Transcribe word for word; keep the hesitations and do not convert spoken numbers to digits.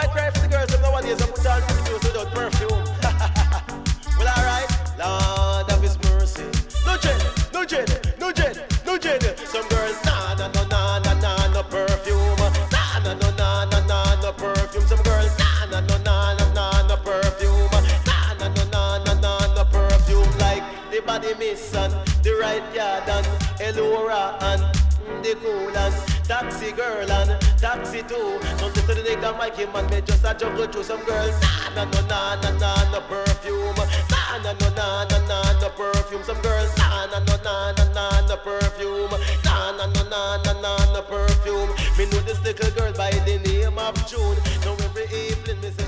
cry for the girls of nowadays and put on clothes without perfume. Well, alright, Lord of His mercy. No dread, no dread, no dread, no dread. Some girls, nah, nah, no, nah, nah, nah, no perfume. Nah, nah, no, nah, nah, nah, no perfume. Some girls, nah, nah, no, nah, nah, nah, no perfume. Nah, nah, no, nah, nah, nah, no perfume. Like the body miss and the right yard and Elora and the cool and taxi girl and taxi too. Something to the neck and Mikey man, me just a juggle through. Some girls, nah, nah, no, nah, nah, nah, no perfume. Nah, nah, no, nah, nah, nah, no perfume. Some girls, nah, nah, no, nah, nah, nah, no perfume. Nah, nah, no, nah, nah, nah, no perfume. Me know this little girl by the name of June. Now every evening me say